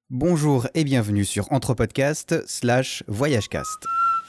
Bonjour et bienvenue sur Entrepodcast/Voyagecast.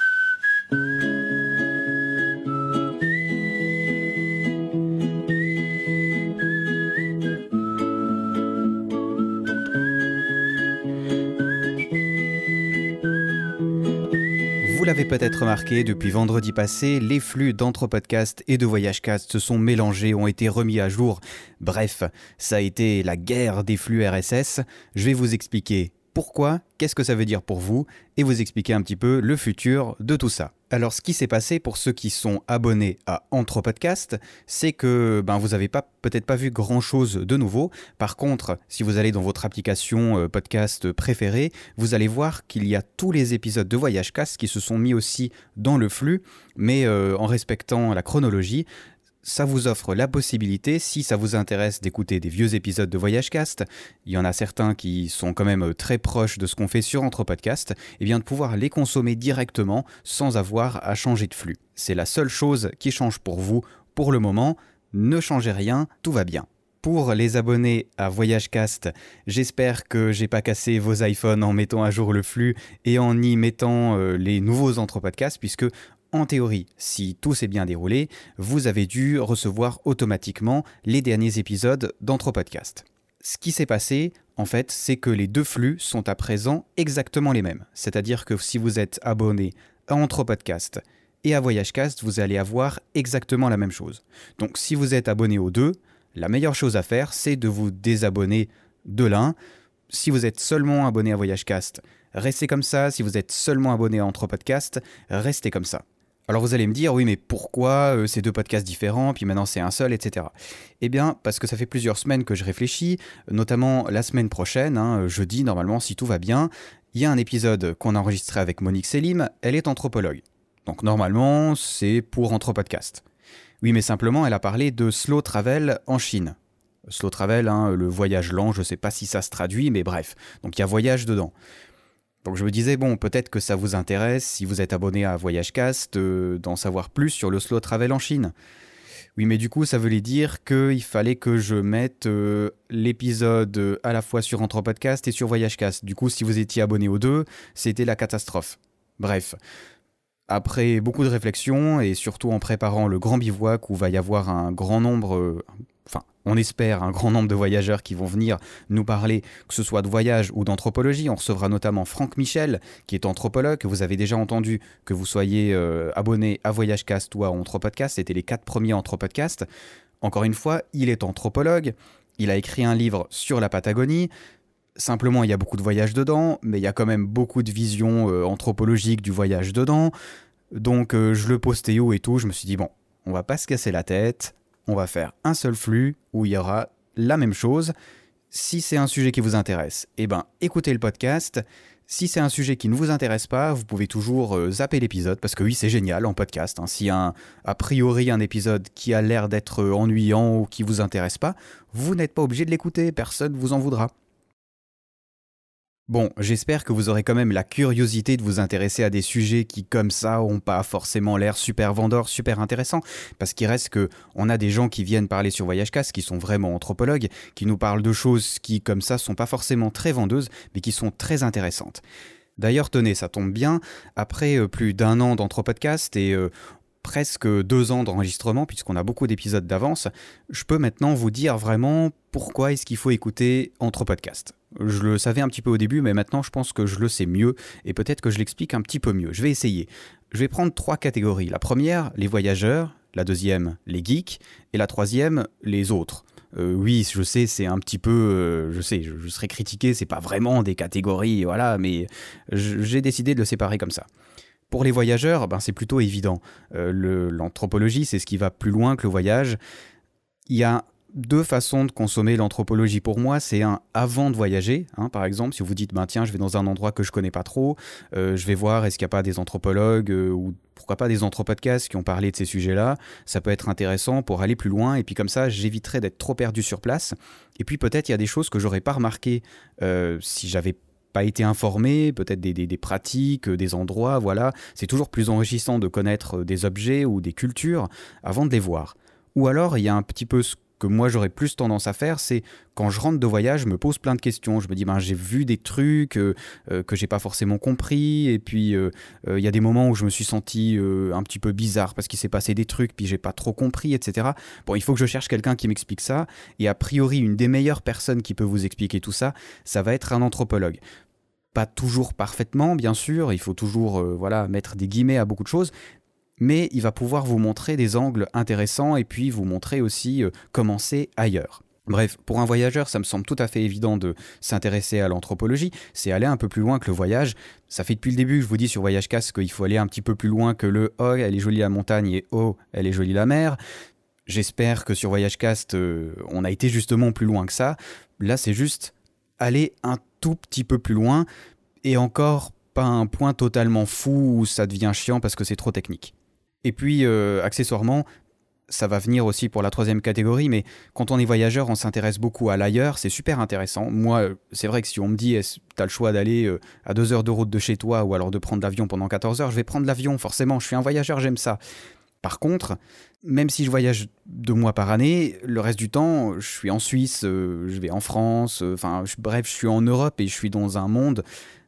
Vous l'avez peut-être remarqué, depuis vendredi passé, les flux d'Entrepodcast et de Voyagecast se sont mélangés, ont été remis à jour. Bref, ça a été la guerre des flux RSS. Je vais vous expliquer pourquoi, qu'est-ce que ça veut dire pour vous, et vous expliquer un petit peu le futur de tout ça. Alors, ce qui s'est passé pour ceux qui sont abonnés à Entrepodcast, c'est que vous n'avez peut-être pas vu grand-chose de nouveau. Par contre, si vous allez dans votre application podcast préférée, vous allez voir qu'il y a tous les épisodes de Voyagecast qui se sont mis aussi dans le flux, mais en respectant la chronologie. Ça vous offre la possibilité, si ça vous intéresse d'écouter des vieux épisodes de Voyagecast, il y en a certains qui sont quand même très proches de ce qu'on fait sur Entrepodcast, et bien de pouvoir les consommer directement sans avoir à changer de flux. C'est la seule chose qui change pour vous pour le moment. Ne changez rien, tout va bien. Pour les abonnés à Voyagecast, j'espère que j'ai pas cassé vos iPhones en mettant à jour le flux et en y mettant les nouveaux Entrepodcasts, puisque en théorie, si tout s'est bien déroulé, vous avez dû recevoir automatiquement les derniers épisodes d'Entrepodcast. Ce qui s'est passé, en fait, c'est que les deux flux sont à présent exactement les mêmes. C'est-à-dire que si vous êtes abonné à Entrepodcast et à Voyagecast, vous allez avoir exactement la même chose. Donc si vous êtes abonné aux deux, la meilleure chose à faire, c'est de vous désabonner de l'un. Si vous êtes seulement abonné à Voyagecast, restez comme ça. Si vous êtes seulement abonné à Entrepodcast, restez comme ça. Alors vous allez me dire, oui mais pourquoi ces deux podcasts différents, puis maintenant c'est un seul, etc. Eh bien, parce que ça fait plusieurs semaines que je réfléchis, notamment la semaine prochaine, jeudi normalement, si tout va bien, il y a un épisode qu'on a enregistré avec Monique Selim, elle est anthropologue. Donc normalement, c'est pour Entrepodcast. Oui mais simplement, elle a parlé de slow travel en Chine. Slow travel, le voyage lent, je sais pas si ça se traduit, mais bref, donc il y a voyage dedans. Donc je me disais, peut-être que ça vous intéresse, si vous êtes abonné à Voyagecast, d'en savoir plus sur le slow travel en Chine. Oui, mais du coup, ça voulait dire qu'il fallait que je mette l'épisode à la fois sur Entrepodcast et sur Voyagecast. Du coup, si vous étiez abonné aux deux, c'était la catastrophe. Bref. Après beaucoup de réflexions, et surtout en préparant le grand bivouac où va y avoir un grand nombre... on espère un grand nombre de voyageurs qui vont venir nous parler, que ce soit de voyage ou d'anthropologie. On recevra notamment Franck Michel, qui est anthropologue, que vous avez déjà entendu, que vous soyez abonné à Voyagecast ou à Entrepodcast. C'était les 4 premiers Entrepodcasts. Encore une fois, il est anthropologue, il a écrit un livre sur la Patagonie. Simplement, il y a beaucoup de voyages dedans, mais il y a quand même beaucoup de visions anthropologiques du voyage dedans. Donc, je le postais haut et tout. Je me suis dit, on va pas se casser la tête. On va faire un seul flux où il y aura la même chose. Si c'est un sujet qui vous intéresse, écoutez le podcast. Si c'est un sujet qui ne vous intéresse pas, vous pouvez toujours zapper l'épisode, parce que oui, c'est génial en podcast. S'il y a a priori un épisode qui a l'air d'être ennuyant ou qui ne vous intéresse pas, vous n'êtes pas obligé de l'écouter, personne ne vous en voudra. Bon, j'espère que vous aurez quand même la curiosité de vous intéresser à des sujets qui, comme ça, ont pas forcément l'air super vendeurs, super intéressants. Parce qu'il reste que on a des gens qui viennent parler sur Voyagecast, qui sont vraiment anthropologues, qui nous parlent de choses qui, comme ça, sont pas forcément très vendeuses, mais qui sont très intéressantes. D'ailleurs, tenez, ça tombe bien, après plus d'1 an d'Entrepodcast et presque 2 ans d'enregistrement, puisqu'on a beaucoup d'épisodes d'avance, je peux maintenant vous dire vraiment pourquoi est-ce qu'il faut écouter Entrepodcast. Je le savais un petit peu au début, mais maintenant je pense que je le sais mieux, et peut-être que je l'explique un petit peu mieux. Je vais essayer. Je vais prendre 3 catégories. La première, les voyageurs. La deuxième, les geeks. Et la troisième, les autres. Oui, je sais, c'est un petit peu... je sais, je serai critiqué, c'est pas vraiment des catégories, voilà, mais j'ai décidé de le séparer comme ça. Pour les voyageurs, c'est plutôt évident. L'anthropologie, c'est ce qui va plus loin que le voyage. Il y a 2 façons de consommer l'anthropologie pour moi. C'est un avant de voyager, par exemple, si vous dites, tiens, je vais dans un endroit que je connais pas trop, je vais voir est-ce qu'il n'y a pas des anthropologues ou pourquoi pas des anthropodcasts qui ont parlé de ces sujets-là. Ça peut être intéressant pour aller plus loin, et puis comme ça, j'éviterai d'être trop perdu sur place. Et puis peut-être il y a des choses que j'aurais pas remarquées si j'avais pas été informé, peut-être des pratiques, des endroits, voilà. C'est toujours plus enrichissant de connaître des objets ou des cultures avant de les voir. Ou alors, il y a un petit peu ce que moi j'aurais plus tendance à faire, c'est quand je rentre de voyage, je me pose plein de questions. Je me dis, j'ai vu des trucs que j'ai pas forcément compris, et puis il y a des moments où je me suis senti un petit peu bizarre parce qu'il s'est passé des trucs, puis j'ai pas trop compris, etc. Bon, il faut que je cherche quelqu'un qui m'explique ça, et a priori, une des meilleures personnes qui peut vous expliquer tout ça, ça va être un anthropologue. Pas toujours parfaitement, bien sûr, il faut toujours mettre des guillemets à beaucoup de choses, mais il va pouvoir vous montrer des angles intéressants et puis vous montrer aussi comment c'est ailleurs. Bref, pour un voyageur, ça me semble tout à fait évident de s'intéresser à l'anthropologie, c'est aller un peu plus loin que le voyage. Ça fait depuis le début que je vous dis sur VoyageCast qu'il faut aller un petit peu plus loin que le « oh, elle est jolie la montagne » et « oh, elle est jolie la mer ». J'espère que sur VoyageCast, on a été justement plus loin que ça. Là, c'est juste aller un tout petit peu plus loin, et encore pas un point totalement fou où ça devient chiant parce que c'est trop technique. Et puis, accessoirement, ça va venir aussi pour la troisième catégorie, mais quand on est voyageur, on s'intéresse beaucoup à l'ailleurs, c'est super intéressant. Moi, c'est vrai que si on me dit t'as le choix d'aller à 2 heures de route de chez toi ou alors de prendre l'avion pendant 14 heures, je vais prendre l'avion, forcément, je suis un voyageur, j'aime ça. Par contre, même si je voyage 2 mois par année, le reste du temps, je suis en Suisse, je vais en France, bref, je suis en Europe et je suis dans un monde,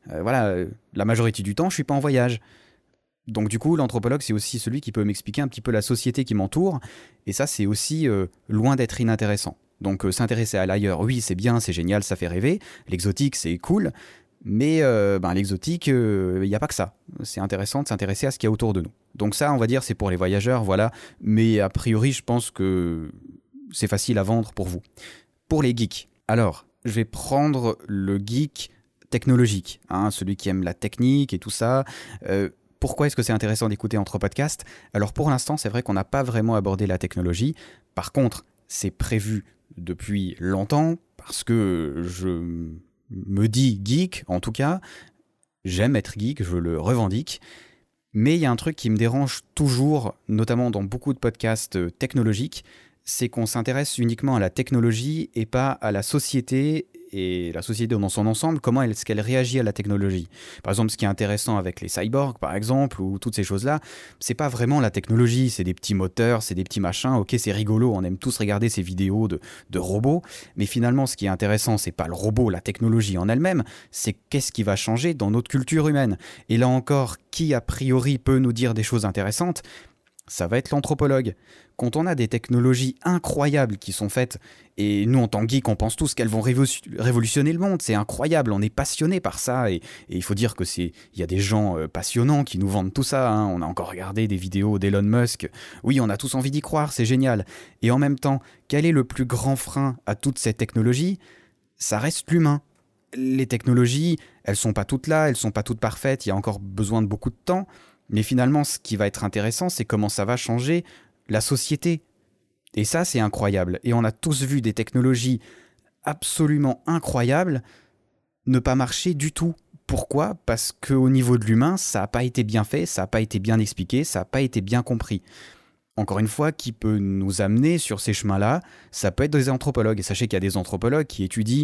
la majorité du temps, je suis pas en voyage. Donc du coup, l'anthropologue, c'est aussi celui qui peut m'expliquer un petit peu la société qui m'entoure, et ça, c'est aussi loin d'être inintéressant. Donc s'intéresser à l'ailleurs, oui, c'est bien, c'est génial, ça fait rêver, l'exotique, c'est cool, mais l'exotique, il n'y a pas que ça. C'est intéressant de s'intéresser à ce qu'il y a autour de nous. Donc ça, on va dire, c'est pour les voyageurs, voilà, mais a priori, je pense que c'est facile à vendre pour vous. Pour les geeks, alors, je vais prendre le geek technologique, celui qui aime la technique et tout ça. Pourquoi est-ce que c'est intéressant d'écouter entre podcasts ? Alors pour l'instant, c'est vrai qu'on n'a pas vraiment abordé la technologie. Par contre, c'est prévu depuis longtemps parce que je me dis geek, en tout cas. J'aime être geek, je le revendique. Mais il y a un truc qui me dérange toujours, notamment dans beaucoup de podcasts technologiques, c'est qu'on s'intéresse uniquement à la technologie et pas à la société, et la société dans son ensemble, comment est-ce qu'elle réagit à la technologie. Par exemple, ce qui est intéressant avec les cyborgs, par exemple, ou toutes ces choses-là, c'est pas vraiment la technologie, c'est des petits moteurs, c'est des petits machins, ok, c'est rigolo, on aime tous regarder ces vidéos de robots, mais finalement, ce qui est intéressant, c'est pas le robot, la technologie en elle-même, c'est qu'est-ce qui va changer dans notre culture humaine. Et là encore, qui a priori peut nous dire des choses intéressantes ? Ça va être l'anthropologue. Quand on a des technologies incroyables qui sont faites, et nous en tant que geeks, on pense tous qu'elles vont révolutionner le monde, c'est incroyable, on est passionné par ça, et il faut dire il y a des gens passionnants qui nous vendent tout ça, on a encore regardé des vidéos d'Elon Musk, oui, on a tous envie d'y croire, c'est génial. Et en même temps, quel est le plus grand frein à toutes ces technologies ? Ça reste l'humain. Les technologies, elles sont pas toutes là, elles sont pas toutes parfaites, il y a encore besoin de beaucoup de temps. Mais finalement, ce qui va être intéressant, c'est comment ça va changer la société. Et ça, c'est incroyable. Et on a tous vu des technologies absolument incroyables ne pas marcher du tout. Pourquoi ? Parce qu'au niveau de l'humain, ça n'a pas été bien fait, ça n'a pas été bien expliqué, ça n'a pas été bien compris. Encore une fois, qui peut nous amener sur ces chemins-là ? Ça peut être des anthropologues. Et sachez qu'il y a des anthropologues qui étudient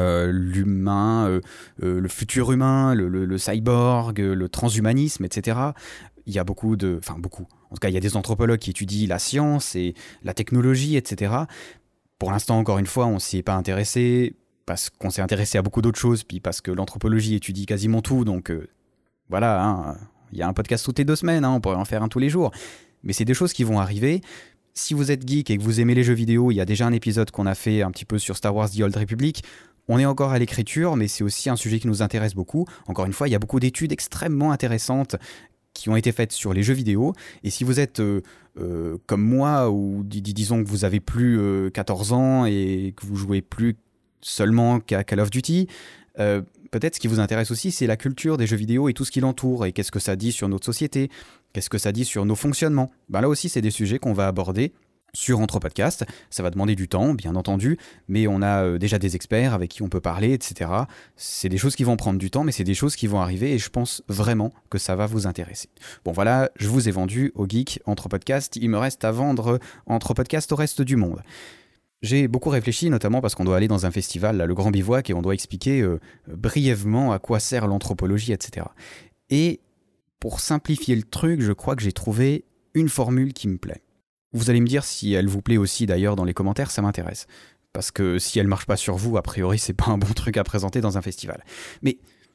l'humain, le futur humain, le cyborg, le transhumanisme, etc. Il y a beaucoup. En tout cas, il y a des anthropologues qui étudient la science et la technologie, etc. Pour l'instant, encore une fois, on s'y est pas intéressé parce qu'on s'est intéressé à beaucoup d'autres choses, puis parce que l'anthropologie étudie quasiment tout. Donc voilà, il y a un podcast toutes les 2 semaines, on pourrait en faire un tous les jours. Mais c'est des choses qui vont arriver. Si vous êtes geek et que vous aimez les jeux vidéo, il y a déjà un épisode qu'on a fait un petit peu sur Star Wars The Old Republic. On est encore à l'écriture, mais c'est aussi un sujet qui nous intéresse beaucoup. Encore une fois, il y a beaucoup d'études extrêmement intéressantes qui ont été faites sur les jeux vidéo. Et si vous êtes comme moi, ou disons que vous avez plus 14 ans et que vous jouez plus seulement qu'à Call of Duty, peut-être ce qui vous intéresse aussi, c'est la culture des jeux vidéo et tout ce qui l'entoure. Et qu'est-ce que ça dit sur notre société ? Qu'est-ce que ça dit sur nos fonctionnements ? Là aussi, c'est des sujets qu'on va aborder sur Anthropodcast. Ça va demander du temps, bien entendu, mais on a déjà des experts avec qui on peut parler, etc. C'est des choses qui vont prendre du temps, mais c'est des choses qui vont arriver et je pense vraiment que ça va vous intéresser. Bon voilà, je vous ai vendu au geek Anthropodcast. Il me reste à vendre Anthropodcast au reste du monde. J'ai beaucoup réfléchi, notamment parce qu'on doit aller dans un festival, là, le Grand Bivouac, et on doit expliquer brièvement à quoi sert l'anthropologie, etc. Et pour simplifier le truc, je crois que j'ai trouvé une formule qui me plaît. Vous allez me dire si elle vous plaît aussi d'ailleurs dans les commentaires, ça m'intéresse. Parce que si elle marche pas sur vous, a priori, c'est pas un bon truc à présenter dans un festival. Mais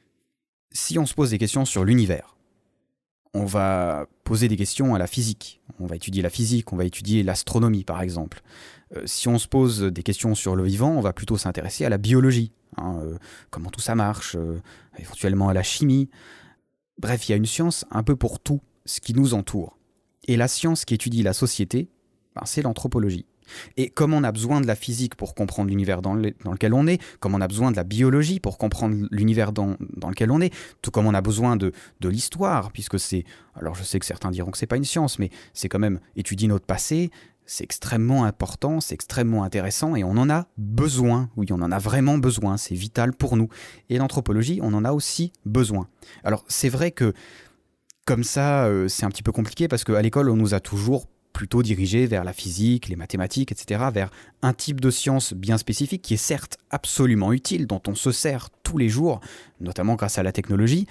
si on se pose des questions sur l'univers, on va poser des questions à la physique. On va étudier la physique, on va étudier l'astronomie par exemple. Si on se pose des questions sur le vivant, on va plutôt s'intéresser à la biologie. Comment tout ça marche, éventuellement à la chimie. Bref, il y a une science un peu pour tout ce qui nous entoure. Et la science qui étudie la société, c'est l'anthropologie. Et comme on a besoin de la physique pour comprendre l'univers dans lequel on est, comme on a besoin de la biologie pour comprendre l'univers dans lequel on est, tout comme on a besoin de l'histoire, puisque c'est... Alors je sais que certains diront que c'est pas une science, mais c'est quand même étudier notre passé, c'est extrêmement important, c'est extrêmement intéressant, et on en a besoin. Oui, on en a vraiment besoin, c'est vital pour nous. Et l'anthropologie, on en a aussi besoin. Alors c'est vrai que comme ça, c'est un petit peu compliqué parce qu'à l'école, on nous a toujours plutôt dirigé vers la physique, les mathématiques, etc., vers un type de science bien spécifique qui est certes absolument utile, dont on se sert tous les jours, notamment grâce à la technologie,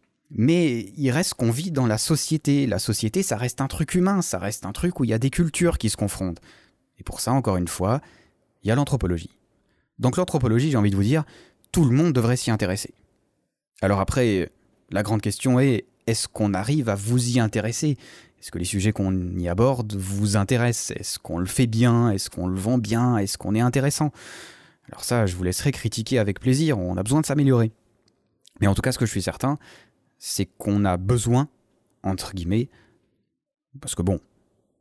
mais il reste qu'on vit dans la société. La société, ça reste un truc humain, ça reste un truc où il y a des cultures qui se confrontent. Et pour ça, encore une fois, il y a l'anthropologie. Donc l'anthropologie, j'ai envie de vous dire, tout le monde devrait s'y intéresser. Alors après, la grande question est, est-ce qu'on arrive à vous y intéresser ? Est-ce que les sujets qu'on y aborde vous intéressent ? Est-ce qu'on le fait bien ? Est-ce qu'on le vend bien ? Est-ce qu'on est intéressant ? Alors ça, je vous laisserai critiquer avec plaisir, on a besoin de s'améliorer. Mais en tout cas, ce que je suis certain, c'est qu'on a besoin, entre guillemets, parce que bon,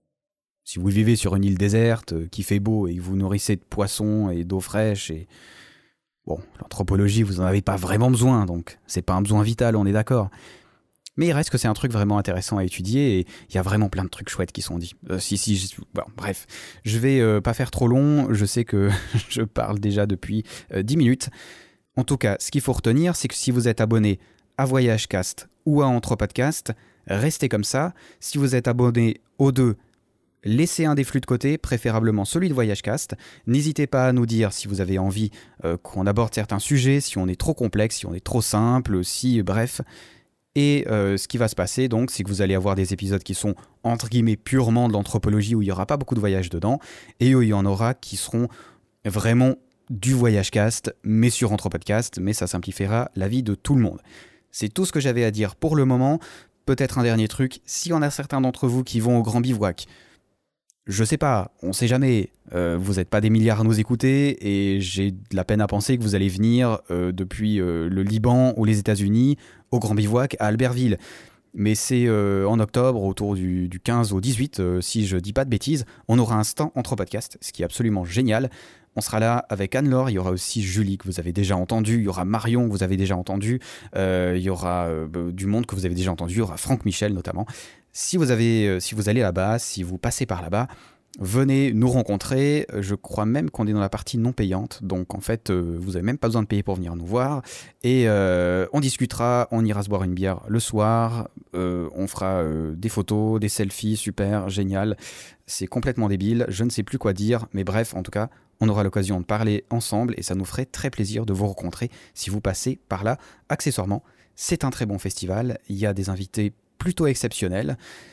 si vous vivez sur une île déserte, qui fait beau, et que vous nourrissez de poissons et d'eau fraîche, et bon, l'anthropologie, vous n'en avez pas vraiment besoin, donc c'est pas un besoin vital, on est d'accord. Mais il reste que c'est un truc vraiment intéressant à étudier et il y a vraiment plein de trucs chouettes qui sont dits. Bon, bref, je vais pas faire trop long, je sais que je parle déjà depuis 10 minutes. En tout cas, ce qu'il faut retenir, c'est que si vous êtes abonné à VoyageCast ou à Anthropodcast, restez comme ça. Si vous êtes abonné aux deux, laissez un des flux de côté, préférablement celui de VoyageCast. N'hésitez pas à nous dire si vous avez envie qu'on aborde certains sujets, si on est trop complexe, si on est trop simple, bref... Et ce qui va se passer, donc, c'est que vous allez avoir des épisodes qui sont, entre guillemets, purement de l'anthropologie, où il n'y aura pas beaucoup de voyages dedans, et où il y en aura qui seront vraiment du VoyageCast, mais sur Anthropodcast, mais ça simplifiera la vie de tout le monde. C'est tout ce que j'avais à dire pour le moment. Peut-être un dernier truc, s'il y en a certains d'entre vous qui vont au Grand Bivouac, je sais pas, on sait jamais, vous n'êtes pas des milliards à nous écouter et j'ai de la peine à penser que vous allez venir depuis le Liban ou les États-Unis au Grand Bivouac à Albertville. Mais c'est en octobre, autour du 15 au 18, si je dis pas de bêtises, on aura un stand Anthropodcast, ce qui est absolument génial. On sera là avec Anne-Laure, il y aura aussi Julie que vous avez déjà entendu, il y aura Marion que vous avez déjà entendu, il y aura du monde que vous avez déjà entendu, il y aura Franck Michel notamment. Si vous allez là-bas, si vous passez par là-bas, venez nous rencontrer. Je crois même qu'on est dans la partie non payante, donc en fait vous n'avez même pas besoin de payer pour venir nous voir. Et on discutera, on ira se boire une bière le soir, on fera des photos, des selfies, super, génial. C'est complètement débile, je ne sais plus quoi dire, mais bref, en tout cas, on aura l'occasion de parler ensemble et ça nous ferait très plaisir de vous rencontrer si vous passez par là. Accessoirement, c'est un très bon festival, il y a des invités plutôt exceptionnels.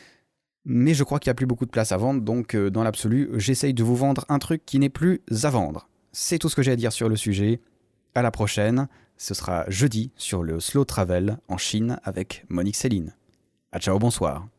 Mais je crois qu'il n'y a plus beaucoup de place à vendre, donc dans l'absolu, j'essaye de vous vendre un truc qui n'est plus à vendre. C'est tout ce que j'ai à dire sur le sujet. À la prochaine, ce sera jeudi sur le Slow Travel en Chine avec Monique Céline. À ciao, bonsoir.